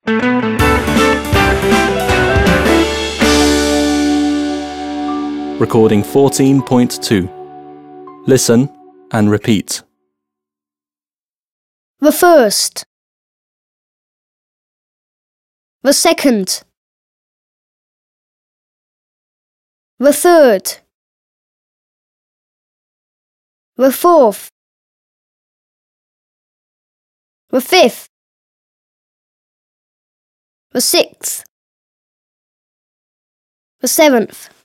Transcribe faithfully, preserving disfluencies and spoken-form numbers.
Recording fourteen point two. Listen and repeat. The first. The second. The third. The fourth. The fifth. The sixth. The seventh.